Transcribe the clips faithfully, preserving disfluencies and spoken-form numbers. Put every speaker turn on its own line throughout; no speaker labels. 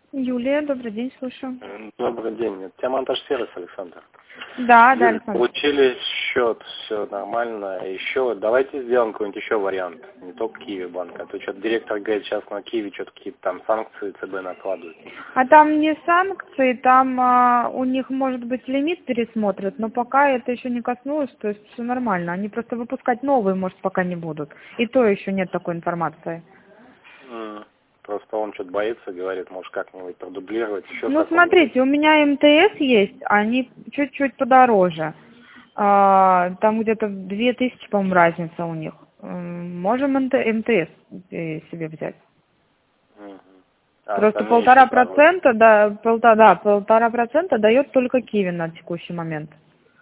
Юлия, добрый день, слушаю.
Добрый день. Это тебя монтаж-сервис, Александр.
Да, да,
Юль,
Александр.
получили счет, все нормально. Еще давайте сделаем какой-нибудь еще вариант. Не только Киви банк. А то что-то директор говорит, сейчас на Киви что-то какие-то там санкции ЦБ накладывают.
А там не санкции, там а, у них, может быть, лимит пересмотрят, но пока это еще не коснулось, то есть все нормально. Они просто выпускать новые, может, пока не будут. И то еще нет такой информации.
М, Просто он что-то боится, говорит, может как-нибудь продублировать. Еще
Ну, смотрите, у меня МТС есть, они чуть-чуть подороже. А, там где-то две тысячи, по-моему, разница у них. М, Можем МТС э, себе взять.
А
Просто
остальные
полтора
еще там.
процента, да, полтора, да, полтора процента дает только Киви на текущий момент.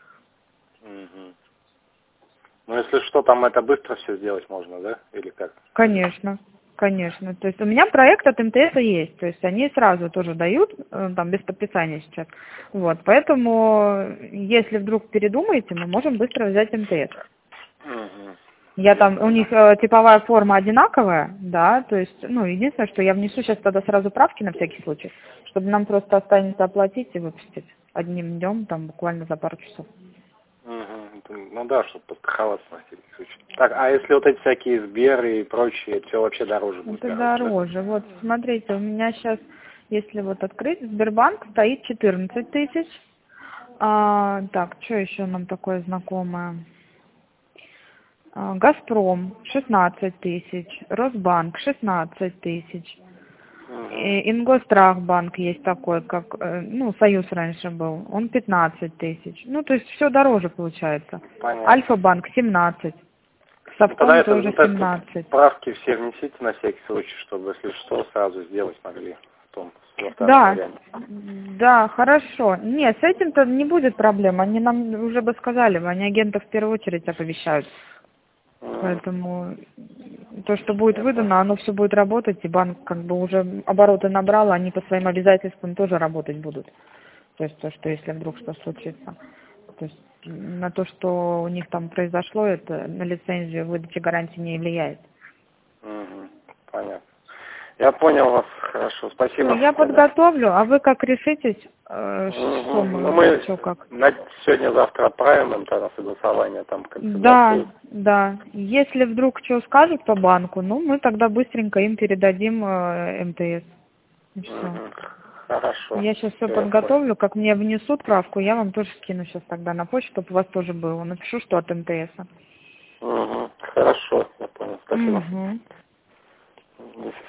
Мгм. Ну, если что, там это быстро все сделать можно, да? Или как?
Конечно, конечно. То есть у меня проект от МТС есть, то есть они сразу тоже дают, э, там, без подписания сейчас. Вот, поэтому, если вдруг передумаете, мы можем быстро взять МТС.
Мгм.
Я
Я
там, у
понял.
них э, типовая форма одинаковая, да, то есть, ну, единственное, что я внесу сейчас тогда сразу правки на всякий случай, чтобы нам просто останется оплатить и выпустить одним днем, там, буквально за пару часов.
Мгм. Это, ну да, чтобы подстраховаться на всякий случай. Так, а если вот эти всякие Сберы и прочие, это все вообще дороже будет,
Это
короче, да?
дороже. Вот, смотрите, у меня сейчас, если вот открыть, Сбербанк стоит четырнадцать тысяч. А, так, что еще нам такое знакомое? А, Газпром шестнадцать тысяч, Росбанк шестнадцать тысяч.
Угу.
И Ингосстрахбанк есть такой, как, э, ну, Союз раньше был, он пятнадцать тысяч. Ну, то есть все дороже получается.
Понятно.
Альфа-банк семнадцать,
Ну, тогда
Совком
это,
тоже
вот это
семнадцать.
правки все внесите на всякий случай, чтобы, если что, сразу сделать могли в том, во втором
Да,
варианте.
да, хорошо. Нет, с этим-то не будет проблем. Они нам уже бы сказали, они агентов в первую очередь оповещают.
М,
Поэтому то, что будет
Я понял.
выдано, оно все будет работать, и банк как бы уже обороты набрал, они по своим обязательствам тоже работать будут. То есть то, что если вдруг что случится. То есть на то, что у них там произошло, это на лицензию выдачи гарантии не влияет.
Мгм. Понятно. Я понял вас, хорошо,
Все,
спасибо
я
тогда.
подготовлю, а вы как решитесь, э, что
Мгм. Ну,
мы,
мы
что как?
на- сегодня-завтра отправим им тогда согласование, там как
Да,
согласуют.
да. Если вдруг что скажут по банку, ну, мы тогда быстренько им передадим э, МТС. И все.
Мгм. Хорошо,
Я сейчас все
все, я понял.
подготовлю. Как мне внесут правку, я вам тоже скину сейчас тогда на почту, чтобы у вас тоже было. Напишу, что от МТС.
Мгм. Хорошо, я понял, спасибо.
Угу.
До